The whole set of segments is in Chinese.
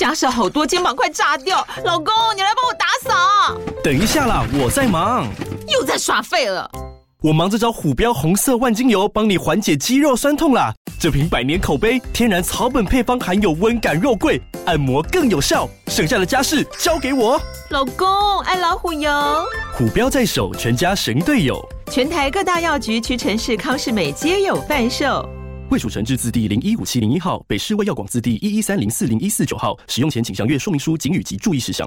家事好多，肩膀快炸掉。老公，你来帮我打扫。 等一下啦，我在忙。 又在耍废了。 我忙着找虎标红色万金油，帮你缓解肌肉酸痛啦。这瓶100年口碑，天然草本配方，含有温感肉桂，按摩更有效。剩下的家事交给我。 老公，爱老虎油。 虎标在手，全家神队友。 全台各大药局、屈臣氏、康是美皆有贩售。 卫署成字字第015701号，北市卫药广字第113040149号。使用前请详阅说明书、警语及注意事项。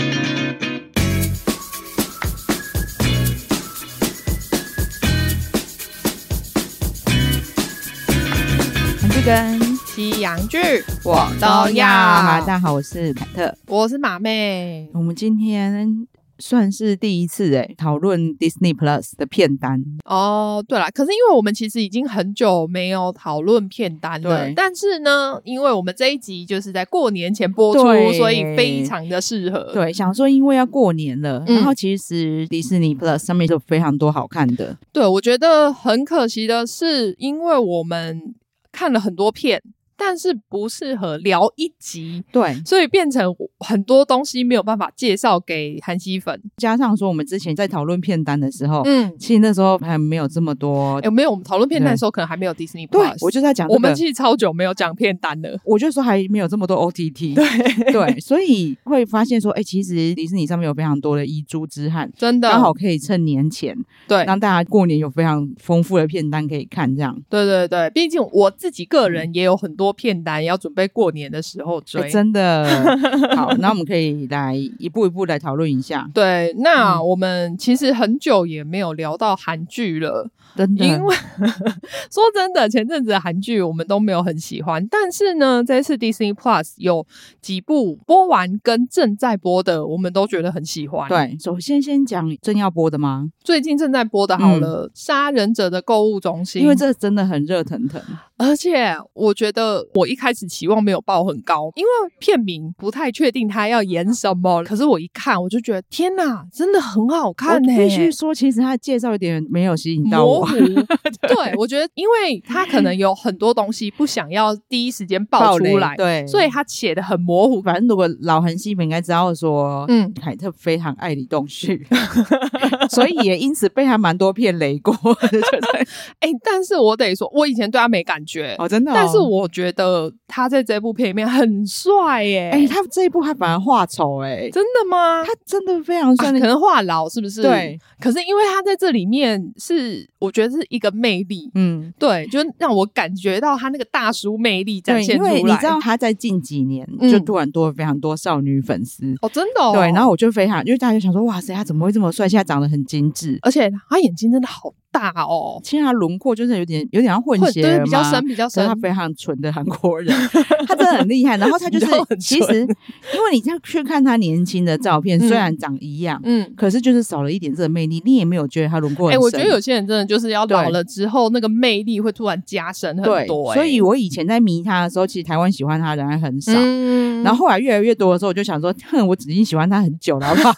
跟西洋剧我都要。大家好，我是凯特， 我是马妹。 我们今天算是第一次讨论 Disney Plus 的片单哦。对啦，可是因为我们其实已经很久没有讨论片单了，但是呢，因为我们这一集就是在过年前播出，所以非常的适合。 对，想说因为要过年了，然后其实 Disney Plus 上面就非常多好看的。 对，我觉得很可惜的是，因为我们看了很多片，但是不适合聊一集， 对， 所以变成很多东西没有办法介绍给韩熙粉。 加上说我们之前在讨论片单的时候，其实那时候还没有这么多， 没有，我们讨论片单的时候可能还没有 Disney Plus。 对，我就在讲、 我们其实超久没有讲片单了。 我就说还没有这么多 OTT。对，所以会发现说，其实迪士尼上面有非常多的遗珠之憾， 真的刚好可以趁年前，对，让大家过年有非常丰富的片单可以看，这样。 对对对，毕竟我自己个人也有很多片单要准备过年的时候追。 真的。好，那我们可以来一步一步来讨论一下。 对，那我们其实很久也没有聊到韩剧了。 真的， 因为说真的，前阵子的韩剧我们都没有很喜欢，但是呢，这次 Disney Plus 有几部播完跟正在播的，我们都觉得很喜欢。 对，首先讲正要播的吗？ 最近正在播的好了，杀人者的购物中心， 因为这真的很热腾腾。 而且我觉得我一开始期望没有抱很高，因为片名不太确定他要演什么，可是我一看我就觉得天哪，真的很好看我必须说，其实他的介绍有点没有吸引到我。 对，我觉得因为他可能有很多东西不想要第一时间爆出来， 对， 所以他写的很模糊。 反正如果老韩熙粉应该知道说，凯特非常爱李栋旭，所以也因此被他蛮多片雷过。 但是我得说，我以前对他没感觉真的。 但是我觉得他在这部片里面很帅耶。 他这一部他反而画丑真的吗？ 他真的非常帅， 可能画老是不是？ 对。 可是因为他在这里面是，我觉得是一个魅力，对，就让我感觉到他那个大叔魅力展现出来。 因为你知道他在近几年就突然多了非常多少女粉丝真的对，然后我就非常，因为大家就想说，哇塞，他怎么会这么帅？现在长得很精致， 而且他眼睛真的好大哦。 其实他轮廓就是有点像混血对，比较深， 他非常纯的韩国人，他真的很厉害。然后他就是其实，因为你这样去看他年轻的照片，虽然长一样，可是就是少了一点这个魅力，你也没有觉得他轮廓很深。 我觉得有些人真的就是要老了之后，那个魅力会突然加深很多。 所以我以前在迷他的时候，其实台湾喜欢他的人还很少，然后后来越来越多的时候，我就想说，我已经喜欢他很久了，好不好？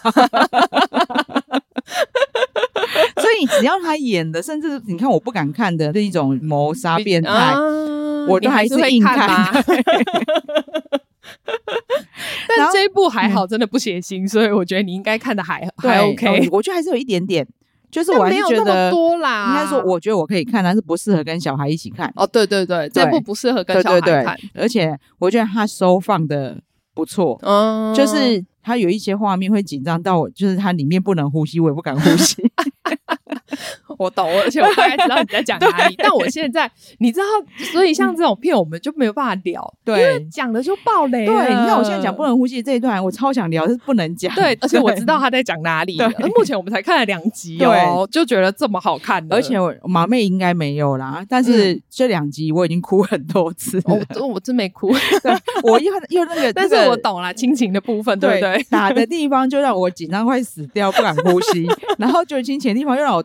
所以只要他演的，甚至你看我不敢看的那种谋杀变态，我都还是硬看。 但这一部还好，真的不血腥，所以我觉得你应该看的还 OK。 我觉得还是有一点点，就是我还是觉得没有那么多啦。 应该说，我觉得我可以看，但是不适合跟小孩一起看。 对对对，这部不适合跟小孩看。 而且我觉得他收放的不错，就是他有一些画面会紧张到我，就是他里面不能呼吸，我也不敢呼吸。 我懂，而且我大概知道你在讲哪里。但我现在你知道，所以像这种片我们就没有办法聊， 对， 因为讲的就爆雷了。 对，你看我现在讲不能呼吸这一段，我超想聊，是不能讲。 对，而且我知道他在讲哪里。目前我们才看了2集就觉得这么好看了。 而且马妹应该没有啦，但是这2集我已经哭很多次了。 我真没哭。 对，我又那个， 但是我懂啦，亲情的部分，对不对？ 打的地方就让我紧张快死掉，不敢呼吸，然后就亲情的地方又让我大哭，就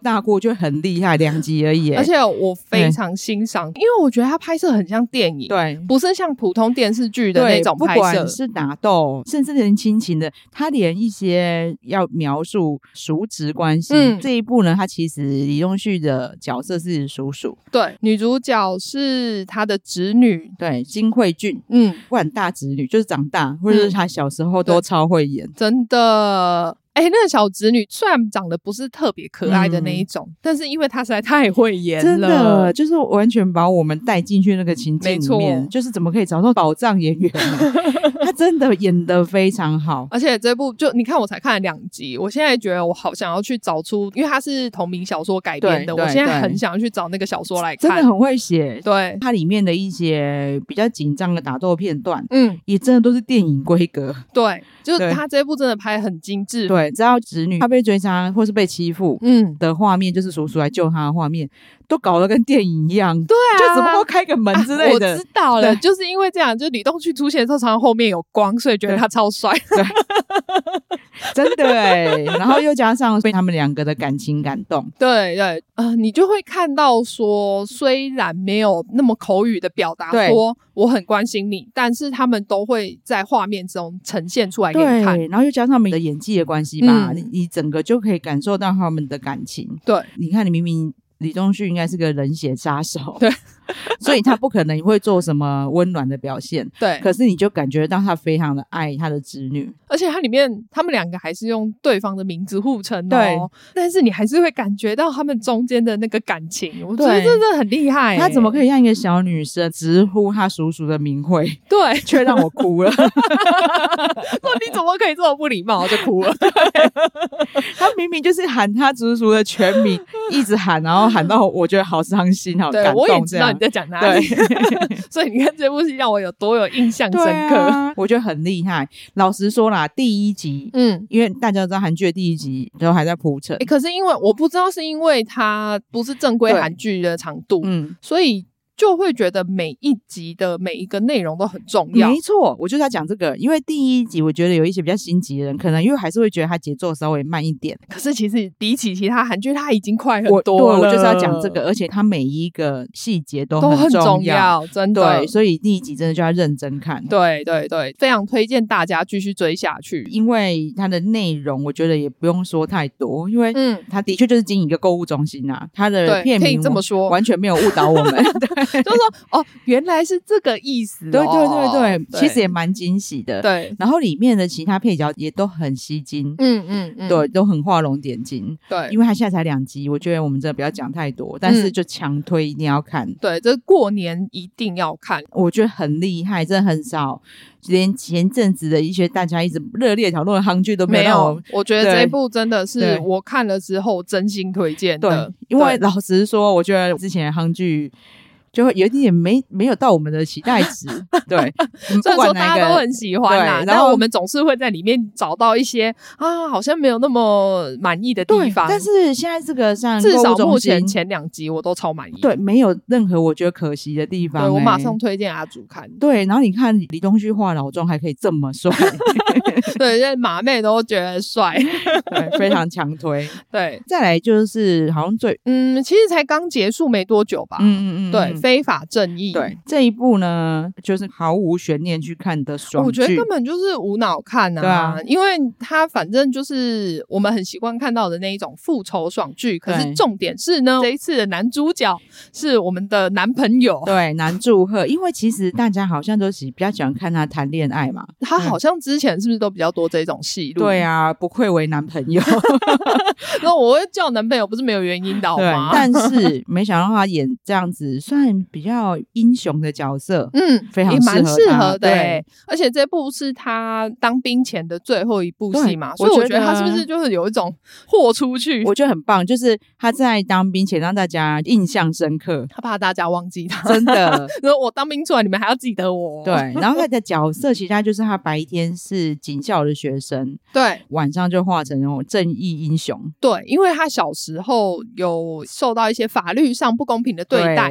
觉得很厉害，2集而已。 而且我非常欣赏，因为我觉得他拍摄很像电影， 对， 不是像普通电视剧的那种拍摄， 不管是打斗甚至连亲情的，他连一些要描述叔侄关系，这一部呢，他其实李东旭的角色是叔叔， 对，女主角是他的侄女， 对，金惠俊，不管大侄女就是长大，或者是他小时候都超会演， 真的。那个小侄女虽然长得不是特别可爱的那一种，但是因为她实在太会演了， 真的就是完全把我们带进去那个情境里面，就是怎么可以找到宝藏演员呢？她真的演得非常好， 而且这部就你看我才看了2集，我现在觉得我好想要去找出，因为它是同名小说改编的，我现在很想要去找那个小说来看， 真的很会写。 对， 它里面的一些比较紧张的打斗片段，也真的都是电影规格。 对，就是他这部真的拍很精致。 对，只要侄女她被追杀或是被欺负的画面，就是叔叔来救她的画面，都搞得跟电影一样。 对啊， 就只不过开个门之类的。 我知道了，就是因为这样，就李东旭出现的时候，常常后面有光，所以觉得他超帅。 对，真的耶。然后又加上被他们2个的感情感动。 对对，你就会看到说，虽然没有那么口语的表达说我很关心你，但是他们都会在画面中呈现出来给你看。 对，然后又加上他们的演技的关系吧，你整个就可以感受到他们的感情。 对， 你看，你明明李东旭应该是个冷血杀手， 对， 所以他不可能会做什么温暖的表现， 对。 可是你就感觉到他非常的爱他的侄女， 而且他里面他们2个还是用对方的名字互称哦， 对， 但是你还是会感觉到他们中间的那个感情，我觉得真的很厉害。 他怎么可以让一个小女生直呼他叔叔的名讳？ 对， 却让我哭了。 说你怎么可以这么不礼貌，就哭了。 他明明就是喊他叔叔的全名，一直喊，然后喊到我觉得好伤心，好感动。 我也知道你在讲哪里，所以你看这部戏让我有多有印象深刻。 我觉得很厉害。老实说啦，第1集，因为大家都知道韩剧的第1集都还在铺陈， 可是因为我不知道是因为它不是正规韩剧的长度，所以就会觉得每一集的每一个内容都很重要。 没错，我就是要讲这个，因为第1集我觉得有一些比较心急的人，可能因为还是会觉得它节奏稍微慢一点， 可是其实比起其他韩剧，它已经快很多了。 对，我就是要讲这个，而且它每一个细节都很重要， 真的。 对，所以第1集真的就要认真看。 对对对，非常推荐大家继续追下去， 因为它的内容我觉得也不用说太多，因为它的确就是经营一个购物中心啊，它的片名可以这么说，完全没有误导我们。对， 就是说原来是这个意思。 对对对对，其实也蛮惊喜的。 对， 然后里面的其他配角也都很吸睛，对，都很画龙点睛。 对， 因为它现在才2集，我觉得我们真的不要讲太多，但是就强推一定要看。 对，这过年一定要看， 我觉得很厉害，真的很少，连前阵子的一些大家一直热烈讨论的韩剧都没有。 我觉得这一部真的是我看了之后真心推荐的。 对，因为老实说，我觉得之前的韩剧就会有一点没有到我们的期待值。对， 虽然说大家都很喜欢啦，然后我们总是会在里面找到一些好像没有那么满意的地方。 但是现在这个像至少目前前2集我都超满意， 对，没有任何我觉得可惜的地方。 对，我马上推荐阿祖看。 对，然后你看李东旭化老妆还可以这么帅。 对，因为马妹都觉得帅。 对，非常强推。 对， 再来就是好像其实才刚结束没多久吧。对，非法正义。 对，这一部呢就是毫无悬念去看的爽剧， 我觉得根本就是无脑看啊。对啊，因为它反正就是我们很习惯看到的那一种复仇爽剧，可是重点是呢，这一次的男主角是我们的男朋友， 对，南柱赫。因为其实大家好像都比较喜欢看他谈恋爱嘛， 他好像之前是不是都比较多这种戏路？ 对啊，不愧为男朋友。 然后我会叫男朋友不是没有原因的好吗？ 但是没想到他演这样子算比较英雄的角色，非常也蛮适合的。 对， 而且这部是他当兵前的最后一部戏嘛，所以我觉得他是不是就是有一种豁出去？ 我觉得很棒，就是他在当兵前让大家印象深刻， 他怕大家忘记他， 真的。 然后我当兵出来，你们还要记得我。 对，然后他的角色其实他就是他白天是警校的学生， 对， 晚上就化成那种正义英雄。 对，因为他小时候有受到一些法律上不公平的对待，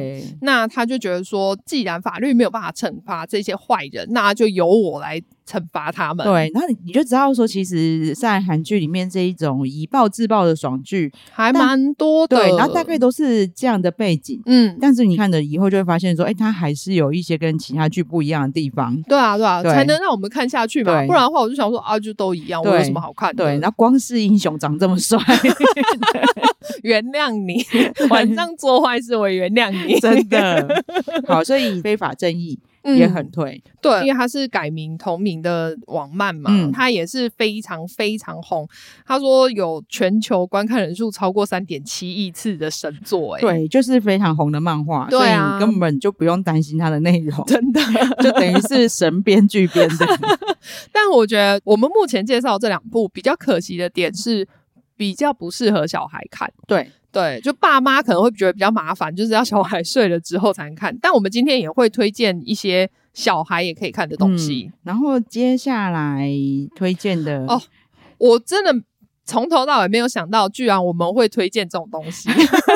那他就觉得说既然法律没有办法惩罚这些坏人，那就由我来惩罚他们。 对，然后你就知道说其实在韩剧里面这一种以暴制暴的爽剧还蛮多的， 对，然后大概都是这样的背景，但是你看了以后就会发现说它还是有一些跟其他剧不一样的地方。 对啊才能让我们看下去嘛，不然的话我就想说就都一样，我有什么好看的？ 对，然后光是英雄长这么帅原谅你晚上做坏事我原谅你真的好，所以非法正义也很推， 对，因为他是改名同名的网漫嘛，他也是非常非常红。他说有全球观看人数超过 3.7 亿次的神作， 对，就是非常红的漫画， 对啊， 所以你根本就不用担心它的内容， 真的就等于是神编剧编的。 但我觉得我们目前介绍这两部比较可惜的点是比较不适合小孩看，对，就爸妈可能会觉得比较麻烦，就是要小孩睡了之后才能看。但我们今天也会推荐一些小孩也可以看的东西。 然后接下来推荐的我真的从头到尾没有想到，居然我们会推荐这种东西。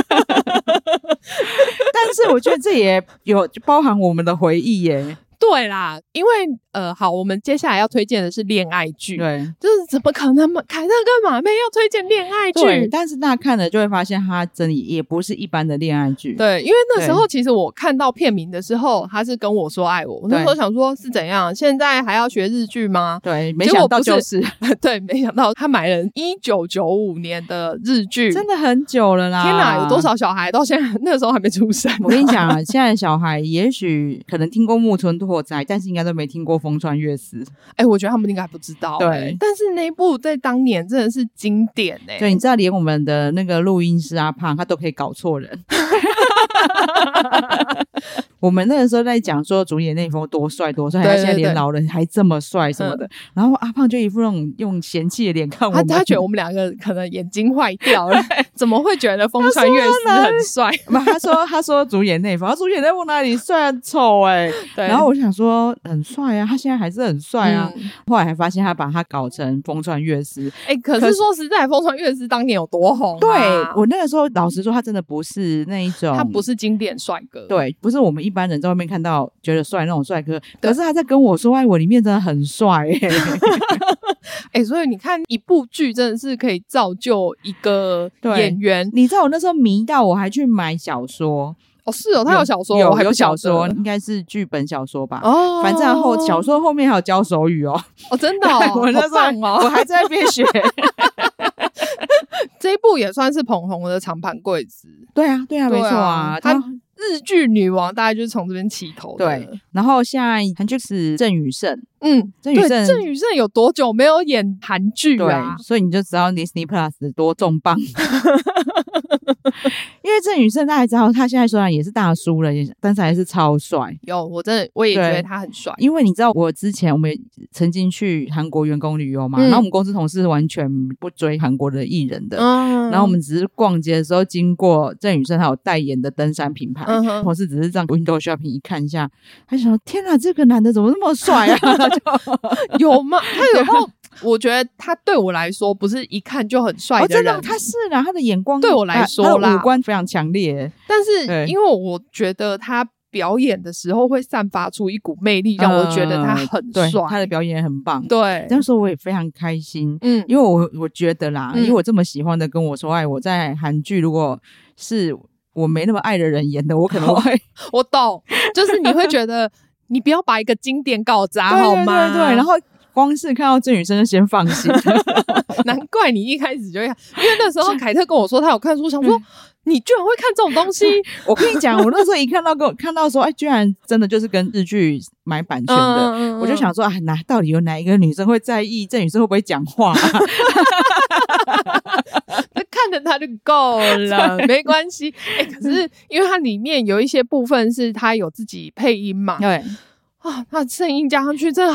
但是我觉得这也有包含我们的回忆耶。 对啦，因为好，我们接下来要推荐的是恋爱剧， 对， 就是怎么可能凯特跟马妹要推荐恋爱剧？ 对，但是大家看了就会发现它真的也不是一般的恋爱剧。 对，因为那时候其实我看到片名的时候，他是跟我说爱我，我那时候想说是怎样，现在还要学日剧吗？ 对，没想到就是对，没想到他买了1995年的日剧， 真的很久了啦！ 天哪，有多少小孩到现在那时候还没出生？ 我跟你讲啊，现在的小孩也许可能听过木村拓哉，但是应该都没听过风川月司。 我觉得他们应该不知道。对，但是那一部在当年真的是经典对，你知道连我们的那个录音师阿胖他都可以搞错人。我们那个时候在讲说主演那封多帅多帅，他现在连老人还这么帅什么的，然后阿胖就一副那种用嫌弃的脸看我们， 他觉得我们两个可能眼睛坏掉了，怎么会觉得风川月司很帅？ 他说主演那封，他主演那封哪里帅很丑对，然后我想说很帅啊，他现在还是很帅啊，后来还发现他把他搞成风川月司。 可是说实在，风川月司当年有多红对，我那个时候老实说他真的不是那一种， 他不是经典帅哥， 对，不是我们一般人在外面看到觉得帅那种帅哥，可是他在跟我说爱我里面真的很帅所以你看一部剧真的是可以造就一个演员。 你知道我那时候迷到我还去买小说。 是他有小说， 有小说，应该是剧本小说吧。反正小说后面还有教手语真的我那时候我还在那边学。 这一部也算是捧红的长盘贵子。 对啊，没错啊，他日剧女王大概就是从这边起头的。 对，然后现在韩剧是郑宇盛。郑宇盛有多久没有演韩剧啊？ 对，所以你就知道 Disney Plus 多重磅。因为郑宇盛大家知道，他现在虽然也是大叔了，但是还是超帅。 我也觉得他很帅。 因为你知道我之前我们曾经去韩国员工旅游嘛，然后我们公司同事完全不追韩国的艺人的，然后我们只是逛街的时候经过郑宇盛他有代言的登山品牌，同事只是这样 window shopping 一看一下，他想天哪，这个男的怎么那么帅啊？ 有吗？他有时候我觉得他对我来说不是一看就很帅的人， 真的他是啦，他的眼光对我来说啦， 他的五官非常强烈。但是因为我觉得他表演的时候会散发出一股魅力，让我觉得他很帅， 他的表演很棒。 对， 那时候我也非常开心，因为我觉得啦，因为我这么喜欢的跟我说爱，我在韩剧如果是我没那么爱的人演的，我可能会我懂，就是你会觉得你不要把一个经典搞砸好吗？ 对，然后光是看到郑宇盛就先放心。 难怪你一开始就会看，因为那时候凯特跟我说他有看书，想说你居然会看这种东西。 我跟你讲，我那时候一看到说居然真的就是跟日剧买版权的，我就想说到底有哪一个女生会在意郑宇盛会不会讲话看着他就够了，没关系。可是因为它里面有一些部分是他有自己配音嘛， 对那声音加上去真的好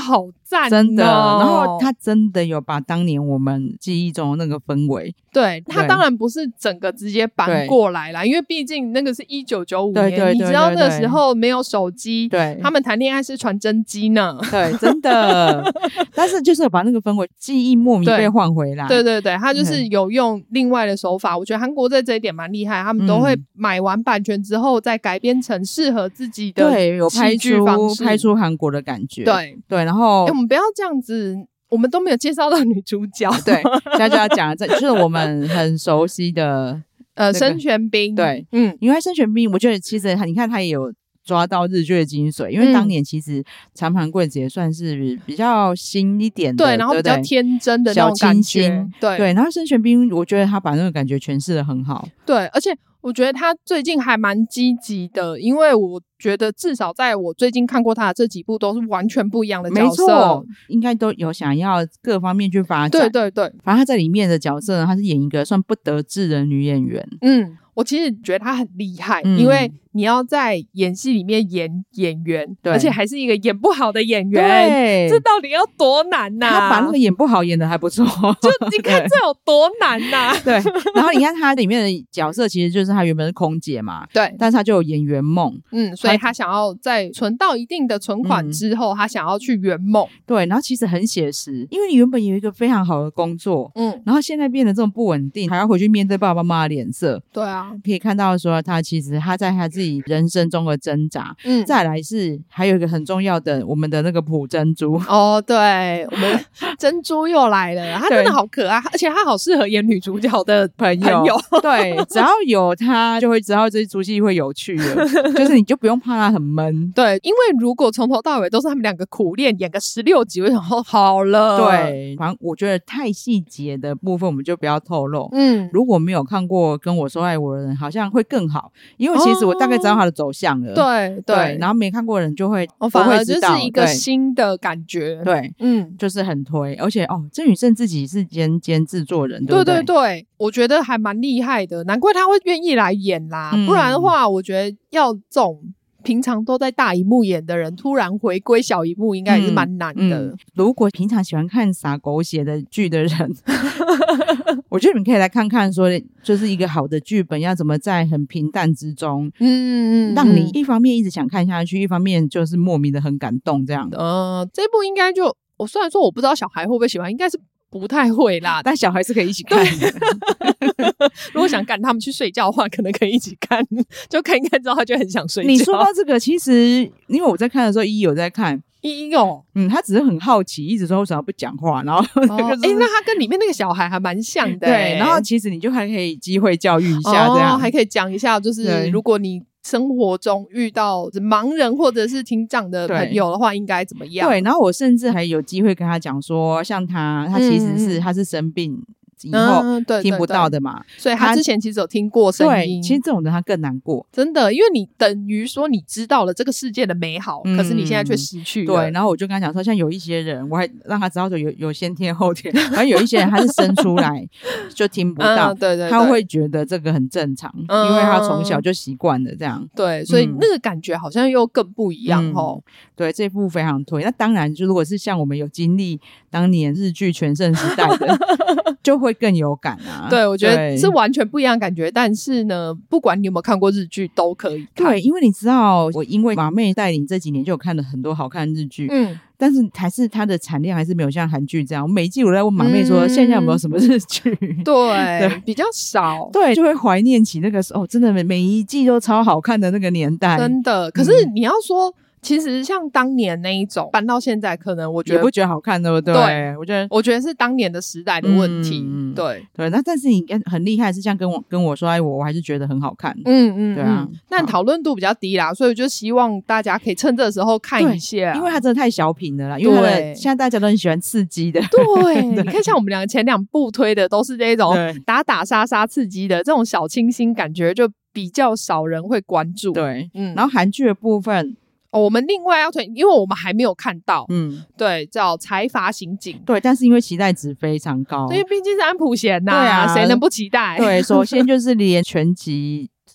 赞哦， 真的。然后他真的有把当年我们记忆中的那个氛围， 对，他当然不是整个直接搬过来啦，因为毕竟那个是1995年，你知道那个时候没有手机， 对， 他们谈恋爱是传真机呢， 对，真的。但是就是把那个氛围记忆莫名被换回来， 对对对，他就是有用另外的手法，我觉得韩国在这一点蛮厉害，他们都会买完版权之后再改编成适合自己的戏剧方式， 拍出韩国的感觉， 对对。然后我们不要这样子，我们都没有介绍到女主角， 对，现在就要讲就是我们很熟悉的申玄彬， 对，因为申玄彬我觉得其实你看他也有抓到日剧的精髓，因为当年其实长盘贵子也算是比较新一点的， 对，然后比较天真的那种感觉， 对，然后申玄彬我觉得他把那个感觉诠释得很好， 对，而且我觉得他最近还蛮积极的，因为我觉得至少在我最近看过他的这几部都是完全不一样的角色，没错， 应该都有想要各方面去发展， 对对对， 反正他在里面的角色呢，他是演一个算不得志的女演员， 我其实觉得他很厉害，因为你要在演戏里面演演员，而且还是一个演不好的演员，这到底要多难啊？ 他把那个演不好演得还不错， 就你看这有多难啊？ 对，然后你看他里面的角色其实就是他原本是空姐嘛， 对， 但是他就有演圆梦， 所以他想要在存到一定的存款之后，他想要去圆梦，对， 然后其实很写实，因为你原本有一个非常好的工作，然后现在变得这种不稳定，还要回去面对爸爸妈妈的脸色， 对啊， 可以看到说他其实他在他自己人生中的挣扎，再来是还有一个很重要的我们的那个朴珍珠哦，对，我们珍珠又来了，他真的好可爱，而且他好适合演女主角的朋友对，只要有他就会知道这出戏会有趣的就是你就不用怕他很闷， 对，因为如果从头到尾都是他们两个苦练演个16集，我想说好了， 对，反正我觉得太细节的部分我们就不要透露，如果没有看过跟我说爱我的人好像会更好，因为其实我大概知道他的走向了， 对 对， 然后没看过的人就会反而就是一个新的感觉， 对，就是很推，而且曾宇盛自己是兼制作人，对不对？ 对对对，我觉得还蛮厉害的，难怪他会愿意来演啦，不然的话我觉得要这种平常都在大荧幕演的人突然回归小荧幕应该也是蛮难的， 如果平常喜欢看撒狗血的剧的人我觉得你们可以来看看说就是一个好的剧本要怎么在很平淡之中让你一方面一直想看下去，一方面就是莫名的很感动这样这部应该就我虽然说我不知道小孩会不会喜欢，应该是不太会啦， 但小孩是可以一起看的如果想赶他们去睡觉的话可能可以一起看，就看一看之后他就很想睡觉。 你说到这个其实因为我在看的时候依依有在看， 依依哦， 他只是很好奇一直说为什么不讲话，然后那他跟里面那个小孩还蛮像的， 对，然后其实你就还可以机会教育一下这样， 还可以讲一下就是如果你生活中遇到盲人或者是听障的朋友的话应该怎么样， 对，然后我甚至还有机会跟他讲说像他其实是他是生病以后听不到的嘛， 所以他之前其实有听过声音， 对，其实这种人他更难过， 真的，因为你等于说你知道了这个世界的美好，可是你现在却失去了， 对，然后我就跟他讲说像有一些人我还让他知道有先天后天反正有一些人他是生出来就听不到对对， 他会觉得这个很正常，因为他从小就习惯了这样， 对，所以那个感觉好像又更不一样对，这部非常推，那当然就如果是像我们有经历当年日剧全盛时代的就会更有感啊， 对，我觉得是完全不一样的感觉，但是呢不管你有没有看过日剧都可以看， 对，因为你知道我因为马妹带领这几年就有看了很多好看的日剧，但是还是它的产量还是没有像韩剧这样，我每一季我在问马妹说现在有没有什么日剧对比较少， 对，就会怀念起那个时候真的每一季都超好看的那个年代， 真的，可是你要说其实像当年那一种搬到现在可能我觉得也不觉得好看，对不对？对， 我觉得是当年的时代的问题，对对，那但是你很厉害是像跟我说爱我还是觉得很好看，对啊， 但讨论度比较低啦，所以我就希望大家可以趁这个时候看一下， 因为它真的太小品了啦，因为现在大家都很喜欢刺激的， 对你看像我们两个前2部推的都是这种打打杀杀刺激的，这种小清新感觉就比较少人会关注， 对，然后韩剧的部分我们另外要推，因为我们还没有看到，对，叫《财阀刑警》， 对，但是因为期待值非常高， 因为毕竟是安普贤呐， 对啊， 谁能不期待？ 对，首先就是连全集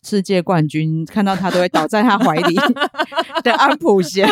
世界冠军，看到他都会倒在他怀里的安普贤。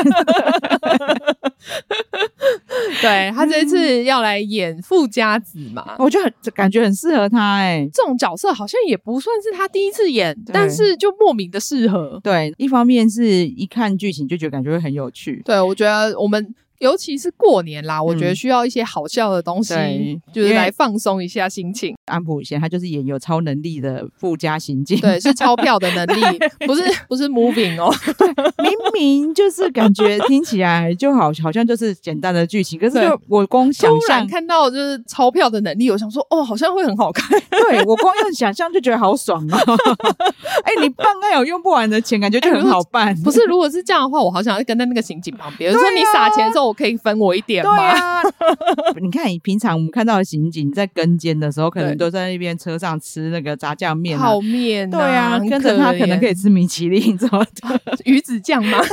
对，他这一次要来演富家子嘛， 我就感觉很适合他这种角色好像也不算是他第一次演，但是就莫名的适合。 对，一方面是一看剧情就觉得感觉会很有趣。 对，我觉得我们尤其是过年啦，我觉得需要一些好笑的东西，就是来放松一下心情。 安普贤他就是演有超能力的富家行径， 对，是钞票的能力，不是 moving 哦。 对，明明就是感觉听起来就好像就是简单的剧情，可是就我光想象突然看到就是钞票的能力，我想说哦，好像会很好看。 对，我光用想象就觉得好爽哦。你办案有用不完的钱，感觉就很好办。 不是，如果是这样的话，我好想要跟在那个刑警旁边，说你撒钱的时候，我可以分我一点吗？ 对啊，你看，平常我们看到的刑警在跟监的时候，可能都在那边车上吃那个炸酱面、 泡面， 对啊，跟着他可能可以吃米其林什么的， 鱼子酱吗？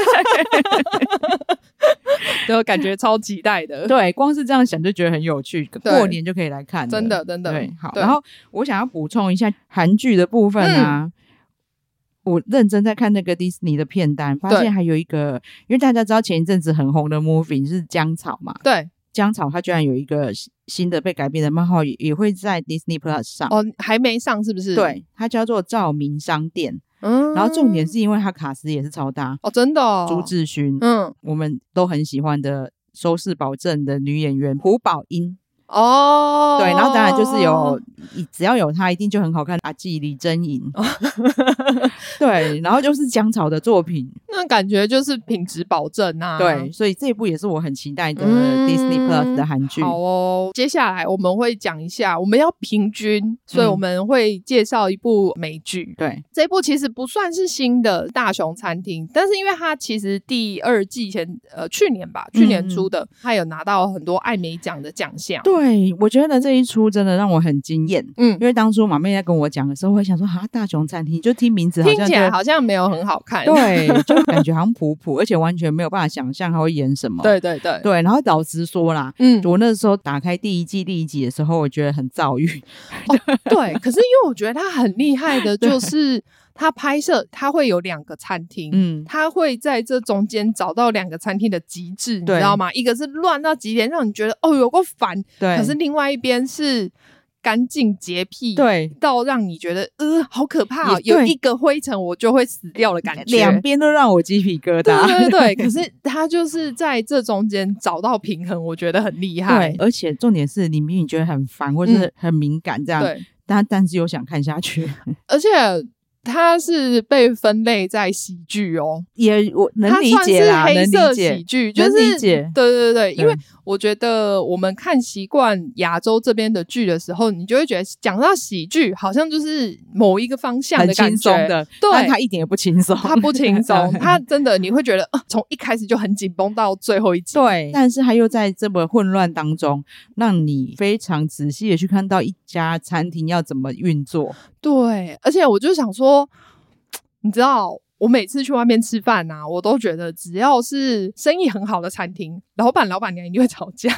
对，我感觉超期待的。 对，光是这样想就觉得很有趣，过年就可以来看， 真的。 对，好。然后我想要补充一下韩剧的部分啊。我认真在看那个迪士尼的片单，发现还有一个，因为大家知道前一阵子很红的 movie 是姜草嘛， 对， 姜草它居然有一个新的被改编的漫画，也会在 Disney Plus 上。 哦，还没上是不是？ 对，它叫做照明商店。然后重点是因为它卡司也是超大哦，真的哦， 朱智勋，我们都很喜欢的收视保证的女演员朴宝英。哦，对，然后当然就是只要有他一定就很好看，阿纪李珍莹。对，然后就是姜草的作品， 那感觉就是品质保证啊。 对，所以这一部也是我很期待的 Disney Plus 的韩剧。 好哦，接下来我们会讲一下，我们要平均，所以我们会介绍一部美剧。 对， 这一部其实不算是新的大熊餐厅，但是因为它其实第二季去年出的，它有拿到很多艾美奖的奖项。 对，我觉得这一出真的让我很惊艳。因为当初马妹在跟我讲的时候，我会想说大熊餐厅就听名字好像听起来好像没有很好看。 对，就感觉好像普普，而且完全没有办法想象他会演什么。 对， 然后老实说啦，我那时候打开第一集的时候，我觉得很躁郁。 对，可是因为我觉得他很厉害的就是他拍摄他会有2个餐厅，他会在这中间找到2个餐厅的极致，你知道吗？一个是乱到极点让你觉得有够烦，对，可是另外一边是干净洁癖，对，到让你觉得好可怕，有一个灰尘我就会死掉的感觉， 两边都让我鸡皮疙瘩。 对，可是他就是在这中间找到平衡，我觉得很厉害。 对，而且重点是你明明觉得很烦或是很敏感这样，对，但是又想看下去， 而且它是被分类在喜剧哦， 我能理解啦， 它算是黑色喜剧，就是对，因为我觉得我们看习惯亚洲这边的剧的时候，你就会觉得讲到喜剧好像就是某一个方向的感觉， 很轻松的，对，但它一点也不轻松， 它不轻松，它真的你会觉得从一开始就很紧绷到最后一集， 对，但是它又在这么混乱当中，让你非常仔细的去看到一家餐厅要怎么运作。 对，而且我就想说，你知道我每次去外面吃饭啊，我都觉得只要是生意很好的餐厅，老板娘一定会吵架。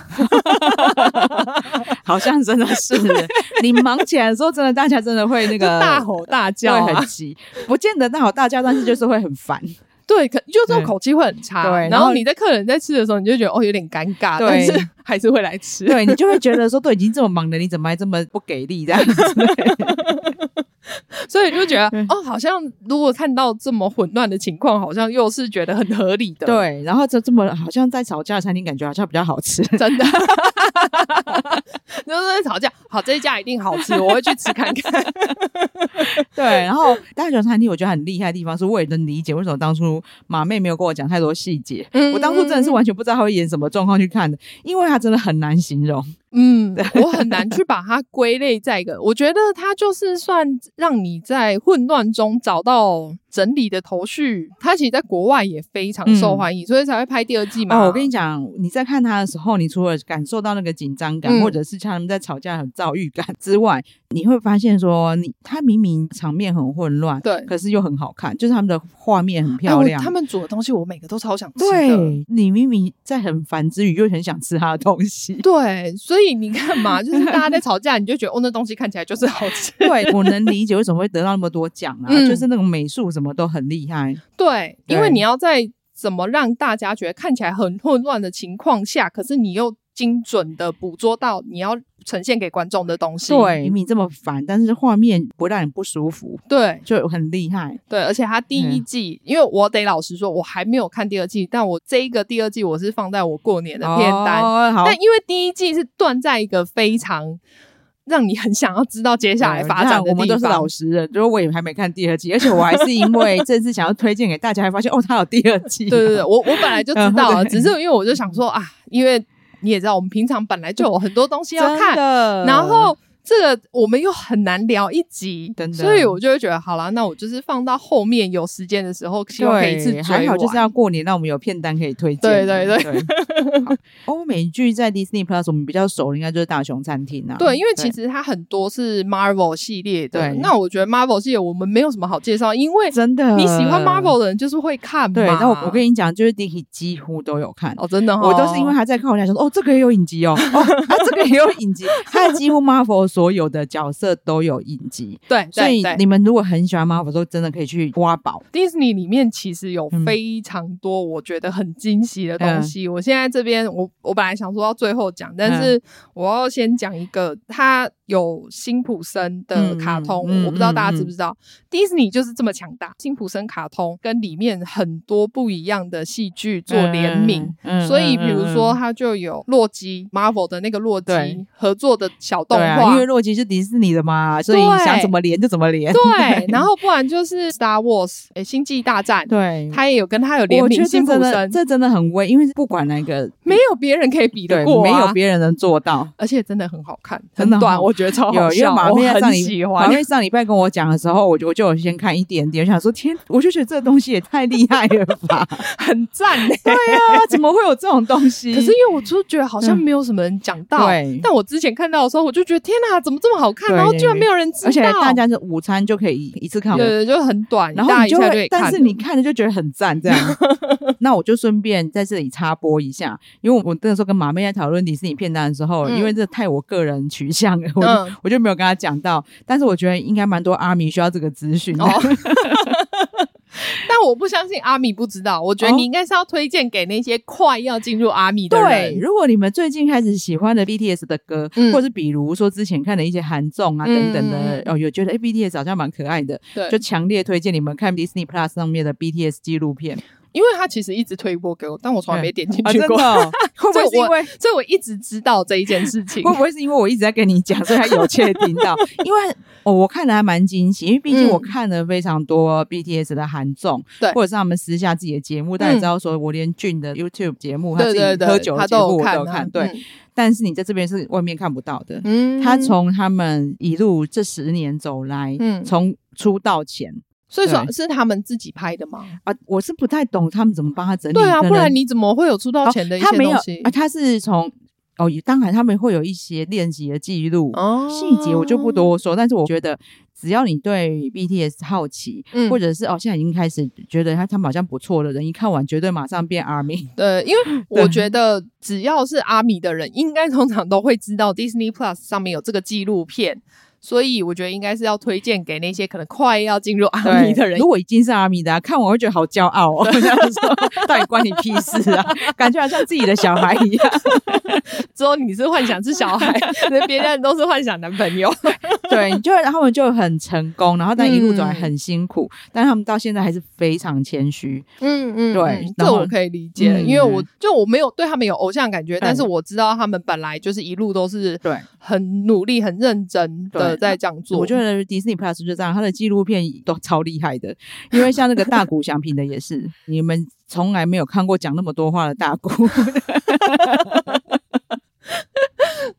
好像真的是你忙起来的时候，真的大家真的会那个大吼大叫， 会很急，不见得大吼大叫，但是就是会很烦。 对，就这种口气会很差。对，然后你在客人在吃的时候，你就觉得有点尴尬，但是还是会来吃。 对，你就会觉得说都已经这么忙了，你怎么还这么不给力这样子？ 所以就觉得好像如果看到这么混乱的情况，好像又是觉得很合理的。 对，然后这么好像在吵架的餐厅，感觉好像比较好吃， 真的。就是在吵架，好，这一家一定好吃，我会去吃看看。 对，然后大熊餐厅我觉得很厉害的地方是，我也能理解为什么当初马妹没有跟我讲太多细节。我当初真的是完全不知道他会演什么状况去看的，因为他真的很难形容。 我很难去把它归类在一个，我觉得它就是算让你在混乱中找到整理的头绪，它其实在国外也非常受欢迎，所以才会拍第二季嘛。 我跟你讲，你在看它的时候，你除了感受到那个紧张感，或者是他们在吵架很躁郁感之外，你会发现说他明明场面很混乱， 对， 可是又很好看，就是他们的画面很漂亮， 他们煮的东西我每个都超想吃的。 对，你明明在很烦之余又很想吃他的东西。 对，所以你看嘛，就是大家在吵架，你就觉得那东西看起来就是好吃。 对，我能理解为什么会得到那么多奖啊，就是那种美术什么都很厉害。 对，因为你要在怎么让大家觉得看起来很混乱的情况下，可是你又精准的捕捉到你要呈现给观众的东西。 对，明明这么烦，但是画面不让你不舒服， 对， 就很厉害。 对，而且他第一季，因为我得老实说我还没有看第二季，但我这一个第二季我是放在我过年的片单。但因为第一季是断在一个非常让你很想要知道接下来发展的地方。 我们都是老实人，就是我也还没看第二季，而且我还是因为这次想要推荐给大家，还发现他有第二季。 对对对，我本来就知道了，只是因为我就想说因为你也知道我们平常本来就有很多东西要看，然后这个我们又很难聊一集，所以我就会觉得好啦，那我就是放到后面有时间的时候希望可以一次追完。 还好就是要过年让我们有片单可以推荐。 对对对， 欧美剧在 Disney Plus 我们比较熟的应该就是大熊餐厅啊。 对，因为其实它很多是 Marvel 系列的，那我觉得 Marvel 系列我们没有什么好介绍，因为真的你喜欢 Marvel 的人就是会看嘛。 对，那我跟你讲，就是 Dicky 几乎都有看真的我都是因为他在看，我才说这个也有影集这个也有影集，他几乎 Marvel 所有的角色都有影集。 对， 所以你们如果很喜欢 Marvel 都真的可以去挖宝。 Disney 里面其实有非常多我觉得很惊喜的东西，我现在这边我本来想说要最后讲，但是我要先讲一个，它有辛普森的卡通，我不知道大家知不知道Disney 就是这么强大，辛普森卡通跟里面很多不一样的戏剧做联名，所以比如说它就有洛基 Marvel 的那个洛基合作的小动画， 因为洛基是迪士尼的嘛，所以想怎么连就怎么连。 对，然后不然就是 Star Wars 星际大战， 对， 他也有跟他有联名辛普森， 这真的很威，因为不管那个没有别人可以比得过， 没有别人能做到， 而且真的很好看，很短，我觉得超好笑， 我很喜欢。 马妹上礼拜跟我讲的时候，我就有先看一点点，我想说天，我就觉得这个东西也太厉害了吧， 很赞欸。 对啊，怎么会有这种东西？ 可是因为我就觉得好像没有什么人讲到，但我之前看到的时候，我就觉得天哪，怎么这么好看？然后居然没有人知道， 而且大家是午餐就可以一次看完， 对，就很短， 然后你就会， 但是你看了就觉得很赞，这样。那我就顺便在这里插播一下，因为我那时候跟马妹在讨论迪士尼片单的时候，因为这太我个人取向了，我就没有跟他讲到，但是我觉得应该蛮多阿迷需要这个资讯的。 但我不相信阿米不知道，我觉得你应该是要推荐给那些快要进入阿米的人。 对，如果你们最近开始喜欢的 BTS 的歌，或是比如说之前看的一些韩综啊等等的，有觉得BTS 好像蛮可爱的，就强烈推荐你们看 Disney Plus 上面的 BTS 纪录片。 因为他其实一真推播给我，但我从来没点进去过。 会不会是因为？ 所以我一直知道这一件事情。 会不会是因为我一直在跟你讲，所以他有窃听到？因为我看了还蛮惊喜，因为毕竟我看了非常多 BTS 的韩综，或者是他们私下自己的节目。大家知道说，我连俊的 YouTube 节目，他自己喝酒的节目我都看。对，但是你在这边是外面看不到的。他从他们一路这10年走来，从出道前。 所以说是他们自己拍的吗？ 我是不太懂他们怎么帮他整理。 对啊，不然你怎么会有出道前的一些东西？ 他是从当然他们会有一些练习的记录，细节我就不多说。但是我觉得，只要你对 BTS 好奇，或者是现在已经开始觉得他们好像不错的人，一看完绝对马上变 ARMY。 对，因为我觉得只要是 ARMY 的人，应该通常都会知道 Disney Plus 上面有这个纪录片。所以我觉得应该是要推荐给那些可能快要进入阿米的人。 如果已经是阿米的看我会觉得好骄傲哦，这样说到底关你屁事啊？感觉好像自己的小孩一样。 之后你是幻想是小孩，别人都是幻想男朋友。 对，他们就很成功，然后但一路走来很辛苦，但他们到现在还是非常谦虚。对， 这我可以理解，因为我没有对他们有偶像感觉，但是我知道他们本来就是一路都是很努力、很认真的在这样做。 我觉得 Disney Plus 就这样，他的纪录片都超厉害的，因为像那个大谷翔平的也是，你们从来没有看过讲那么多话的大谷。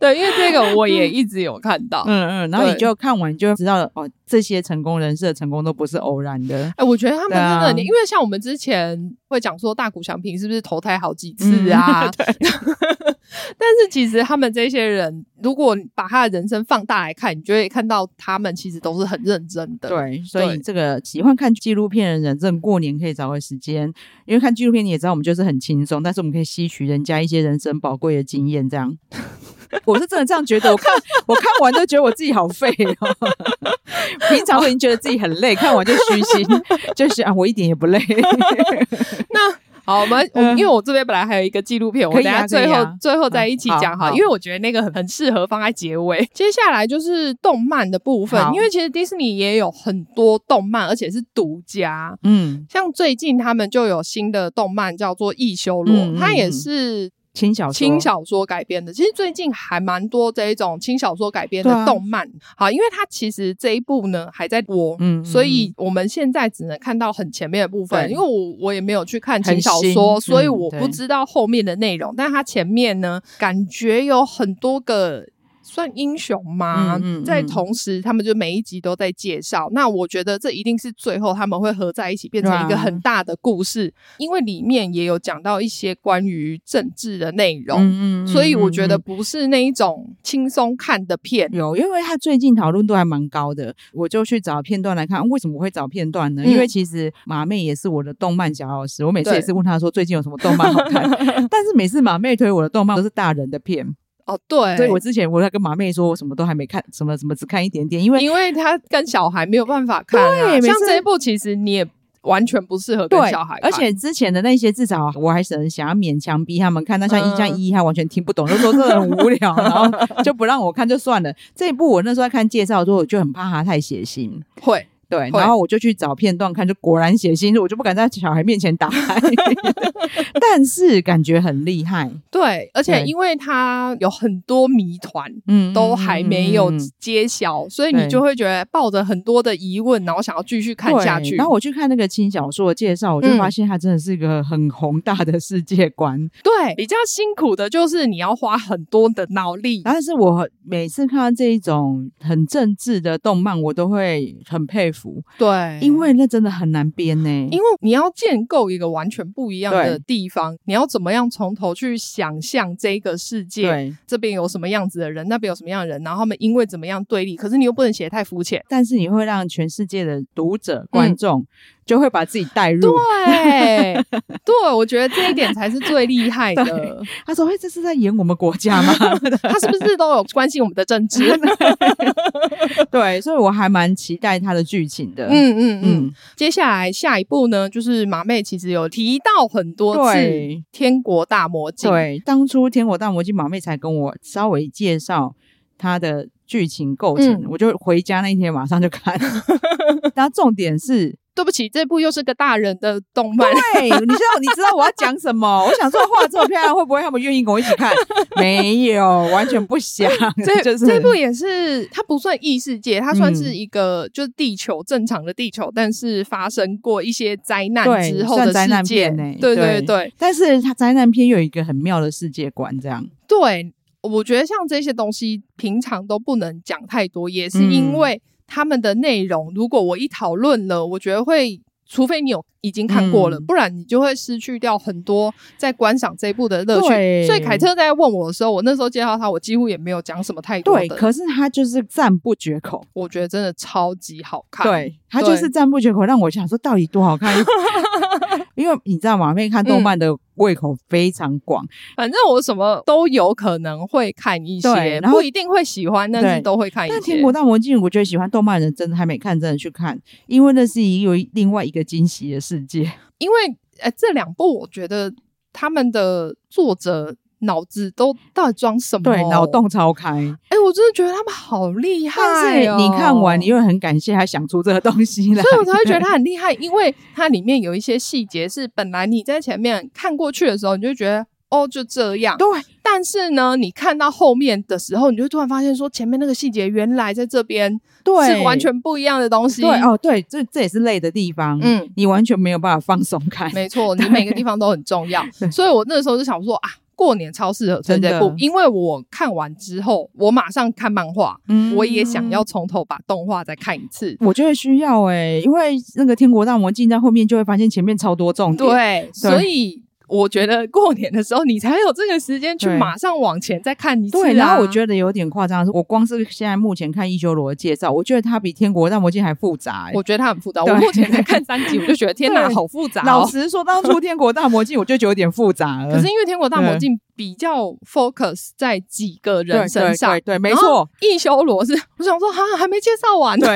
对，因为这个我也一直有看到。 然后你就看完就知道哦，这些成功人士的成功都不是偶然的。 我觉得他们真的，因为像我们之前会讲说大谷翔平是不是投胎好几次啊？但是其实他们这些人，如果把他的人生放大来看，你就会看到他们其实都是很认真的。 对，所以这个喜欢看纪录片的人，真的过年可以找个时间，因为看纪录片你也知道我们就是很轻松，但是我们可以吸取人家一些人生宝贵的经验这样。我是真的这样觉得，我看完都觉得我自己好废哦。平常我已经觉得自己很累，看完就虚心，就是我一点也不累。 那好，我们因为我这边本来还有一个纪录片，我等一下最后再一起讲哈，因为我觉得那个很适合放在结尾。接下来就是动漫的部分，因为其实迪士尼也有很多动漫，而且是独家。像最近他们就有新的动漫叫做《异修罗》，它也是轻小说改编的。其实最近还蛮多这一种轻小说改编的动漫。好，因为它其实这一部呢还在播，所以我们现在只能看到很前面的部分，因为我也没有去看轻小说，所以我不知道后面的内容。但它前面呢，感觉有很多个算英雄吗？在同时他们就每一集都在介绍，那我觉得这一定是最后他们会合在一起变成一个很大的故事，因为里面也有讲到一些关于政治的内容，所以我觉得不是那一种轻松看的片。 有，因为他最近讨论度还蛮高的，我就去找片段来看。为什么我会找片段呢？因为其实马妹也是我的动漫小老师，我每次也是问她说最近有什么动漫好看，但是每次马妹推我的动漫都是大人的片。 对， 所以我之前我在跟马妹说我什么都还没看，什么只看一点点，因为他跟小孩没有办法看啊。像这一部其实你也完全不适合跟小孩看， 而且之前的那些至少我还想要勉强逼他们看，那像一他完全听不懂，就说这很无聊，然后就不让我看就算了。这一部我那时候在看介绍的时候，我就很怕他太血腥，对，然后我就去找片段看，就果然血腥，我就不敢在小孩面前打开。但是感觉很厉害， 对，而且因为它有很多谜团，都还没有揭晓，所以你就会觉得抱着很多的疑问，然后想要继续看下去。 然后我去看那个轻小说的介绍，我就发现它真的是一个很宏大的世界观。 对，比较辛苦的就是你要花很多的脑力。 但是我每次看到这一种很政治的动漫，我都会很佩服。 对， 因为那真的很难编呢， 因为你要建构一个完全不一样的地方，你要怎么样从头去想象这个世界，这边有什么样子的人，那边有什么样的人，然后他们因为怎么样对立，可是你又不能写太肤浅， 但是你会让全世界的读者观众就会把自己带入。 对对，我觉得这一点才是最厉害的。 他说这是在演我们国家吗？ 他是不是都有关心我们的政治？ 对，所以我还蛮期待他的剧情的。接下来下一部呢，就是马妹其实有提到很多次天国大魔镜。对，当初天国大魔镜马妹才跟我稍微介绍他的剧情构成，我就回家那一天马上就看。然后重点是， 对不起，这部又是个大人的动漫。 对，你知道我要讲什么？我想说画这么漂亮，会不会他们愿意跟我一起看？没有，完全不想。 这部也是，它不算异世界，它算是一个就是地球正常的地球，但是发生过一些灾难之后的世界。 灾难片对对对， 但是它灾难片又有一个很妙的世界观，这样。 对，我觉得像这些东西平常都不能讲太多，也是因为他们的内容如果我一讨论了，我觉得会除非你已经看过了，不然你就会失去掉很多在观赏这一部的乐趣。所以凯特在问我的时候，我那时候介绍他，我几乎也没有讲什么太多的。 对，可是他就是赞不绝口， 我觉得真的超级好看。 对，他就是赞不绝口，让我想说到底多好看。因为你知道马妹看动漫的胃口非常广， 反正我什么都有可能会看一些，然后不一定会喜欢，但是都会看一些。 但天国大魔镜，我觉得喜欢动漫的人真的还没看，真的去看，因为那是有另外一个惊喜的世界。 因为这两部我觉得他们的作者脑子都到底装什么？ 对，脑洞超开。 我真的觉得他们好厉害但是你看完你又很感谢他想出这个东西来， 所以我才会觉得他很厉害。因为它里面有一些细节是本来你在前面看过去的时候你就觉得就这样， 对， 但是呢你看到后面的时候，你就突然发现说前面那个细节原来在这边是完全不一样的东西。 对，这也是累的地方。你完全没有办法放松看。 没错，你每个地方都很重要。所以我那时候就想说过年超适合追这部，因为我看完之后我马上看漫画，我也想要从头把动画再看一次。 我觉得需要因为那个天国大魔镜在后面就会发现前面超多重点， 对，所以我觉得过年的时候你才有这个时间去马上往前再看一次对，然后我觉得有点夸张，我光是现在目前看一休罗的介绍，我觉得它比天国大魔镜还复杂我觉得它很复杂，我目前才看3集我就觉得天哪好复杂老实说当初天国大魔镜我就觉得有点复杂了， 可是因为天国大魔镜比较 focus 在几个人身上， 对，没错。 一休罗是我想说还没介绍完， 对，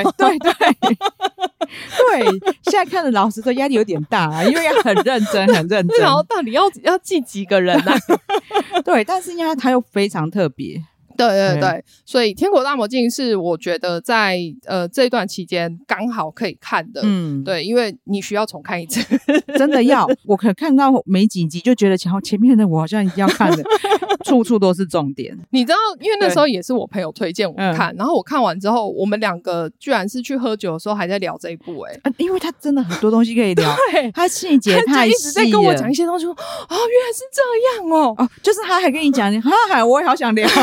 现在看的老实说压力有点大因为要很认真， 然后到底要记几个人啊？ 对，但是因为它又非常特别。 对，所以天国大魔镜是我觉得在这段期间刚好可以看的，对，因为你需要重看一次， 真的要，我可看到没几集就觉得前面的我好像一定要看的，处处都是重点。 你知道，因为那时候也是我朋友推荐我看，然后我看完之后，我们2个居然是去喝酒的时候还在聊这一部因为他真的很多东西可以聊， 对， 他细节太细了， 他一直在跟我讲一些东西，原来是这样哦， 就是他还跟你讲，我也好想聊。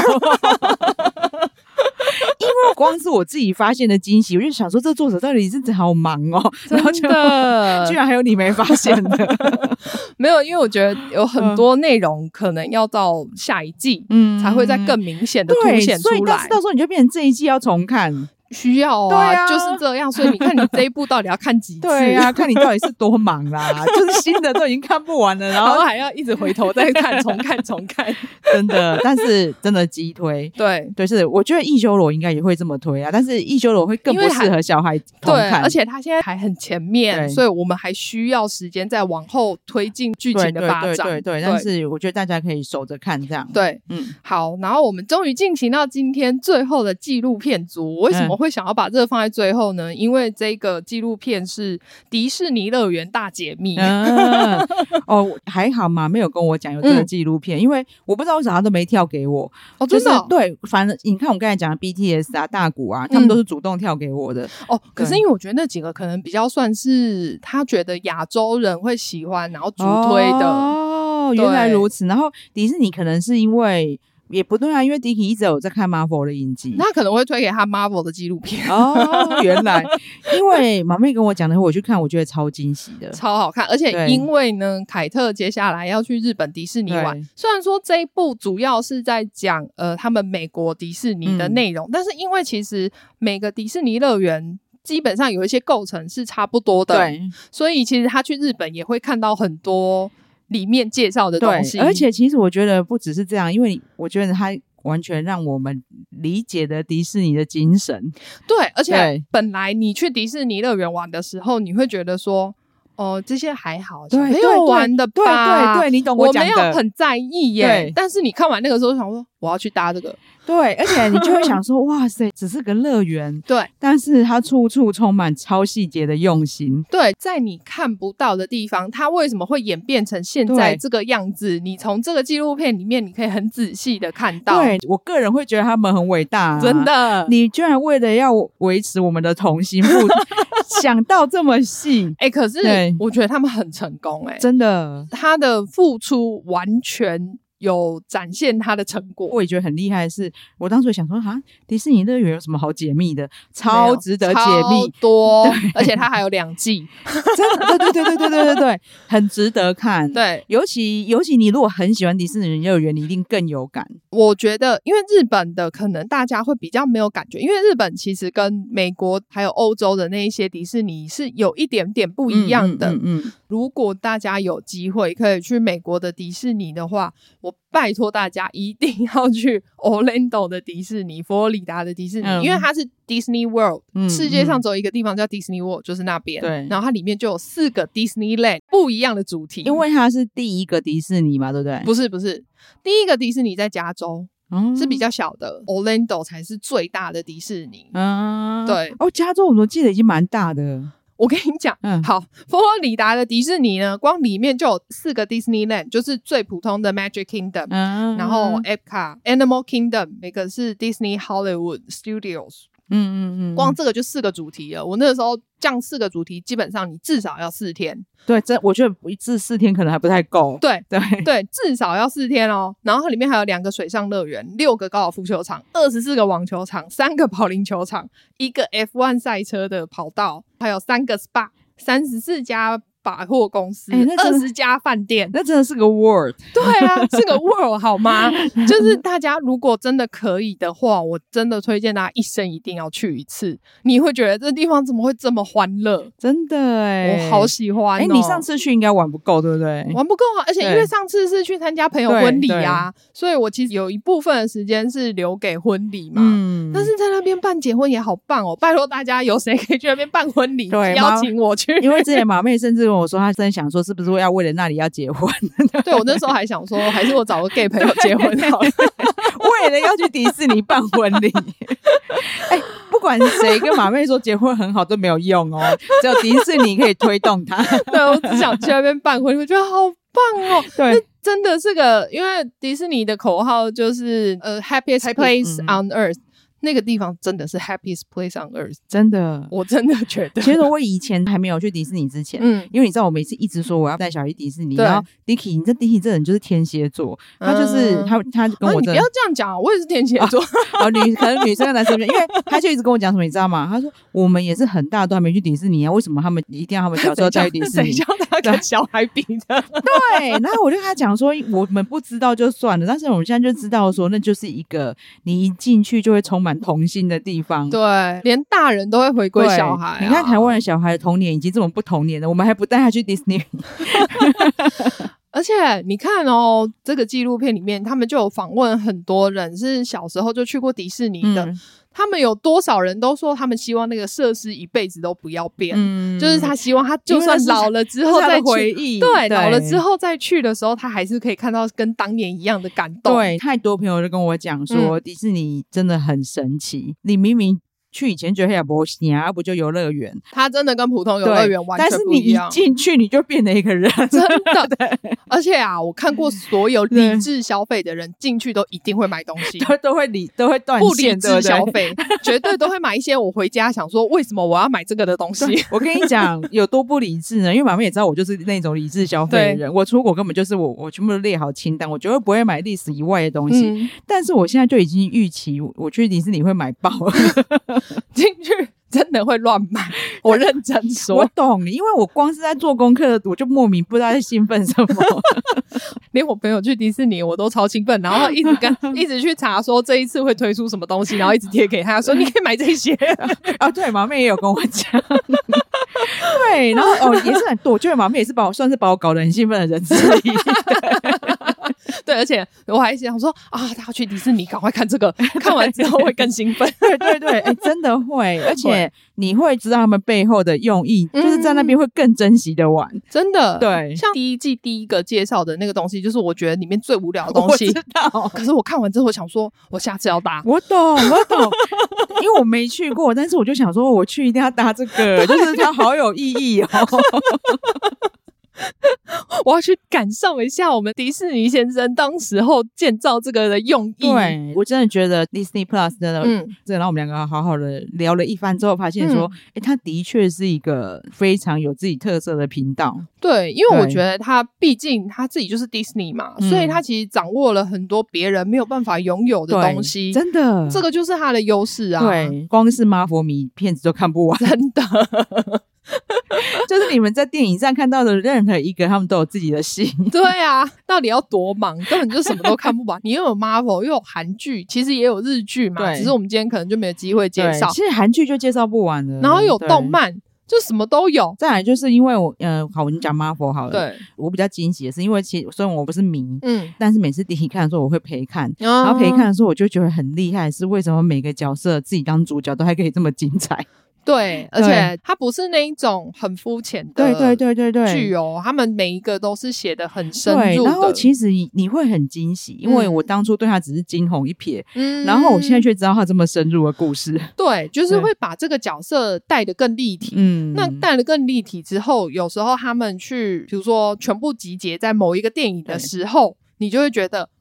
因为光是我自己发现的惊喜，我就想说这作者到底是好忙然后就居然还有你没发现的。 没有，因为我觉得有很多内容可能要到下一季才会再更明显的凸显出来， 所以到时候你就变成这一季要重看。 需要就是这样，所以你看你这一部到底要看几次？ 对看你到底是多忙啦，就是新的都已经看不完了，然后还要一直回头再看，重看， 真的，但是真的激推，对，是我觉得一休罗应该也会这么推但是一休罗会更不适合小孩同看， 对，而且他现在还很前面，所以我们还需要时间再往后推进剧情的发展， 对，但是我觉得大家可以守着看这样， 对，好，然后我们终于进行到今天最后的纪录片组，为什么会想要把这个放在最后呢？因为这个纪录片是迪士尼乐园大解密还好嘛，没有跟我讲有这个纪录片，因为我不知道为啥他都没跳给我真的对，反正你看我刚才讲的 BTS 大谷他们都是主动跳给我的可是因为我觉得那几个可能比较算是他觉得亚洲人会喜欢然后主推的原来如此。然后迪士尼可能是因为也不对因为 Dicky 一直有在看 Marvel 的影集， 他可能会推给他 Marvel 的纪录片原来因为马妹跟我讲的我去看，我觉得超惊喜的， 超好看，而且因为呢凯特接下来要去日本迪士尼玩，虽然说这一部主要是在讲他们美国迪士尼的内容，但是因为其实每个迪士尼乐园基本上有一些构成是差不多的，对，所以其实他去日本也会看到很多里面介绍的东西， 而且其实我觉得不只是这样，因为我觉得它完全让我们理解了迪士尼的精神。 对，而且本来你去迪士尼乐园玩的时候，你会觉得说这些还好，没有玩的吧？ 对，你懂我讲的， 我没有很在意耶。但是你看完那个时候想说，我要去搭这个。 对，而且你就会想说哇塞，只是个乐园， 对， 但是它处处充满超细节的用心。 对，在你看不到的地方，它为什么会演变成现在这个样子？你从这个纪录片里面，你可以很仔细的看到。 对，我个人会觉得他们很伟大真的。 你居然为了要维持我们的童心，想到这么细， 可是我觉得他们很成功， 真的， 他的付出完全有展现他的成果。 我也觉得很厉害的是，我当时想说迪士尼乐园有什么好解密的，超值得解密， 超多，而且它还有2季真的对，很值得看。 对， 尤其你如果很喜欢迪士尼乐园，你一定更有感。 我觉得因为日本的可能大家会比较没有感觉，因为日本其实跟美国还有欧洲的那一些迪士尼是有一点点不一样的。如果大家有机会可以去美国的迪士尼的话，我拜托大家一定要去 Orlando 的迪士尼，佛罗里达的迪士尼，因为它是 Disney World，世界上只有一个地方叫 Disney World，就是那边。对，然后它里面就有4个 Disneyland 不一样的主题， 因为它是第一个迪士尼嘛，对不对？ 不是，第一个迪士尼在加州。是比较小的 Orlando 才是最大的迪士尼。对加州我记得已经蛮大的。 我跟你讲，好，佛罗里达的迪士尼呢，光里面就有4个 Disneyland， 就是最普通的 Magic Kingdom，然后 Epcot、Animal Kingdom， 每个是 Disney Hollywood Studios， 光这个就4个主题了。我那个时候这样4个主题，基本上你至少要4天。 对，我觉得这4天可能还不太够。 对，至少要4天哦。然后里面还有2个水上乐园，6个高尔夫球场，24个网球场，3个保龄球场，1个 F1 赛车的跑道，还有3个 SPA， 34家百货公司，20家饭店， 那真的是个 world。 对啊，是个 world 好吗？就是大家如果真的可以的话，我真的推荐大家一生一定要去一次，你会觉得这地方怎么会这么欢乐， 真的我好喜欢你上次去应该玩不够对不对？ 玩不够啊，而且因为上次是去参加朋友婚礼啊，所以我其实有一部分的时间是留给婚礼嘛，但是在那边办结婚也好棒哦，拜托大家有谁可以去那边办婚礼，邀请我去。 因为之前马妹甚至跟我说她真的想说是不是要为了那里要结婚对，我那时候还想说还是我找个 gay 朋友结婚好了为了要去迪士尼办婚礼不管谁跟马妹说结婚很好都没有用哦，只有迪士尼可以推动它对，我只想去那边办婚礼，我觉得好棒哦。对，真的是个，因为迪士尼的口号就是happiest place on earth，那个地方真的是 happiest place on earth， 真的， 我真的觉得。 其实我以前还没有去迪士尼之前，因为你知道我每次一直说我要带小孩去迪士尼，然后 Dicky， 你这 Dicky 这人就是天蝎座，他就是他跟我你不要这样讲，我也是天蝎座。 可能女生跟男生，因为他就一直跟我讲什么，你知道吗？他说我们也是很大都还没去迪士尼啊，为什么他们一定要他们小时候带去迪士尼？ 谁叫他跟小孩比的？ 对，然后我就跟他讲说，我们不知道就算了，但是我们现在就知道说，那就是一个你一进去就会充满童心的地方。 对，连大人都会回归小孩你看台湾的小孩的童年已经这么不童年了，我们还不带他去迪士尼。 而且你看哦，这个纪录片里面他们就有访问很多人是小时候就去过迪士尼的，他们有多少人都说他们希望那个设施一辈子都不要变，就是他希望他就算老了之后再去回忆， 对，老了之后再去的时候他还是可以看到跟当年一样的感动。 对，太多朋友就跟我讲说，迪士尼真的很神奇，你明明去以前觉得也不行啊，不就游乐园？ 它真的跟普通游乐园完全不一样。 但是你一进去你就变了一个人， 真的。而且啊，我看过所有理智消费的人进去都一定会买东西， 都会断线， 不理智消费绝对都会买一些我回家想说为什么我要买这个的东西。 我跟你讲有多不理智呢？因为妈妈也知道我就是那种理智消费的人，我出国根本就是我全部都列好清单，我绝对不会买历史以外的东西，但是我现在就已经预期我去迪士尼会买爆进去真的会乱买，我认真说。 我懂，因为我光是在做功课我就莫名不知道在兴奋什么连我朋友去迪士尼我都超兴奋，然后一直去查说这一次会推出什么东西，然后一直贴给他说你可以买这些啊。对，马妹也有跟我讲对，然后也是很多，我觉得马妹也是算是把我搞得很兴奋的人之一对，而且我还想说啊，他要去迪士尼赶快看这个，看完之后会更兴奋对对对，真的会，而且你会知道他们背后的用意，就是在那边会更珍惜的玩， 真的。 对， 像第一季第一个介绍的那个东西，就是我觉得里面最无聊的东西， 我知道。 可是我看完之后想说我下次要搭。 我懂因为我没去过，但是我就想说我去一定要搭这个就是它好有意义哦我要去感受一下我们迪士尼先生当时候建造这个的用意。 对，我真的觉得 Disney Plus 真的然后我们两个好好的聊了一番之后发现说它的确是一个非常有自己特色的频道。 对，因为我觉得他毕竟他自己就是 Disney 嘛，所以他其实掌握了很多别人没有办法拥有的东西， 真的， 这个就是他的优势啊。 对，光是Marvel迷片子都看不完， 真的就是你们在电影上看到的任何一个他们都有自己的戏。 对啊，到底要多忙，根本就什么都看不完你又有 Marvel 又有韩剧，其实也有日剧嘛，只是我们今天可能就没有机会介绍。 其实韩剧就介绍不完了， 然后有动漫，就什么都有。再来就是因为我好，我们讲 Marvel 好了。 对， 我比较惊喜的是因为其实虽然我不是迷但是每次第一看的时候我会陪看然后陪看的时候我就觉得很厉害，是为什么每个角色自己当主角都还可以这么精彩。 对，而且它不是那一种很肤浅的剧哦，他们每一个都是写得很深入的。 对，然后其实你会很惊喜，因为我当初对他只是惊鸿一瞥然后我现在却知道他这么深入的故事。 对，就是会把这个角色带得更立体。那带得更立体之后，有时候他们去比如说全部集结在某一个电影的时候，你就会觉得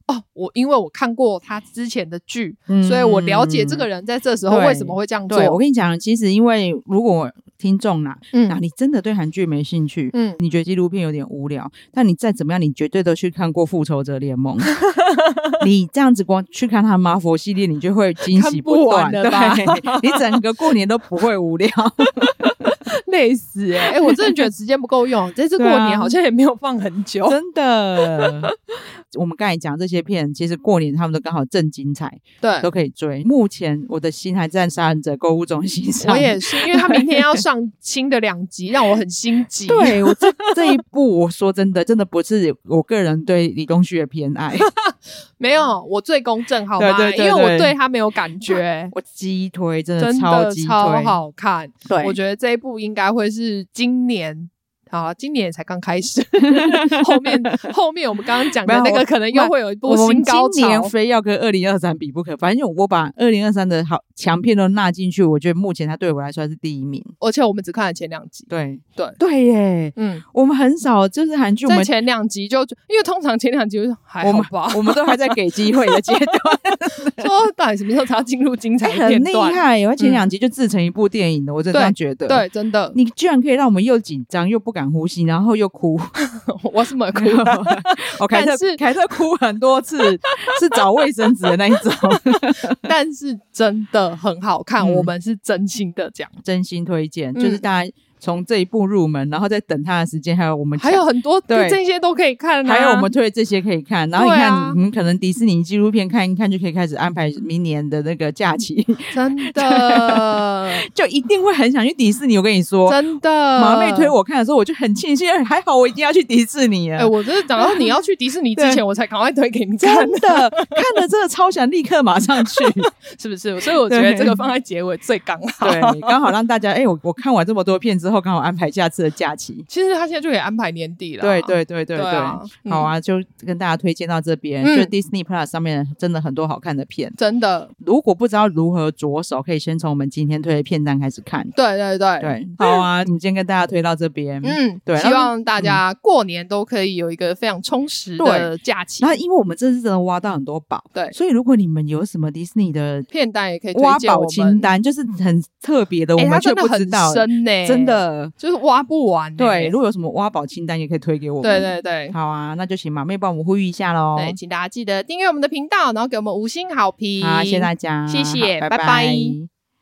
因为我看过他之前的剧，所以我了解这个人在这时候为什么会这样做。 对，我跟你讲，其实因为如果听众啦，你真的对韩剧没兴趣，你觉得纪录片有点无聊，但你再怎么样，你绝对都去看过复仇者联盟。你这样子光去看他马佛系列，你就会惊喜不断， 看不完了吧？ 对，你整个过年都不会无聊。 累死我真的觉得时间不够用，这次过年好像也没有放很久， 真的。我们刚才讲这些片，其实过年他们都刚好正精彩， 对， 都可以追。目前我的心还在杀人者购物中心上， 我也是，因为他明天要上新的2集，让我很心急。 对，我这一部，我说真的不是我个人对李东旭的偏爱， 没有，我最公正好吗？ 对， 因为我对他没有感觉。 我激推，真的超级推， 超好看。 对， 我觉得这一部应该会是今年。好，今年才刚开始，后面我们刚刚讲的那个可能又会有一部新高潮。 我们今年非要跟2023比不可，反正我把2023的好强片都纳进去，我觉得目前它对我来说是第一名。 而且我们只看了前2集。 对耶，我们很少就是韩剧，我们前2集就因为通常前2集还好吧， 我们都还在给机会的阶段， 说到底什么时候才要进入精彩的片段？ 很厉害，而前2集就制成一部电影的，我真的这样觉得。 对，真的， 你居然可以让我们又紧张又不敢呼吸，然后又哭。 我是没哭我凯特哭很多次，是找卫生纸的那一种。 但是真的很好看，我们是真心的讲， 真心推荐，就是大家从这一部入门，然后再等他的时间，还有我们还有很多这些都可以看还有我们推的这些可以看，然后你看，你可能迪士尼纪录片看一看就可以开始安排明年的那个假期， 真的就一定会很想去迪士尼。我跟你说， 真的， 马妹推我看的时候，我就很庆幸，还好我一定要去迪士尼了。 我就是讲到你要去迪士尼之前，我才赶快推给你看。 真的看了真的超想立刻马上去， 是不是？所以我觉得这个放在结尾最刚好， 对，刚好让大家我看完这么多片之后，刚好安排下次的假期。 其实他现在就可以安排年底了。 对好啊，就跟大家推荐到这边。就 Disney Plus 上面真的很多好看的片， 真的。 如果不知道如何着手，可以先从我们今天推的片单开始看。 对， 好啊，我们今天跟大家推到这边。对， 希望大家过年都可以有一个非常充实的假期。 那因为我们这次真的挖到很多宝， 对， 所以如果你们有什么 Disney 的片单，也可以推荐挖宝清单，就是很特别的，我们却不知道， 深欸， 真的就是挖不完欸。 对，如果有什么挖宝清单，也可以推给我们。对，好啊，那就请马妹帮我们呼吁一下咯。 对，请大家记得订阅我们的频道，然后给我们5星好评。 好，谢谢大家， 谢谢，拜拜拜。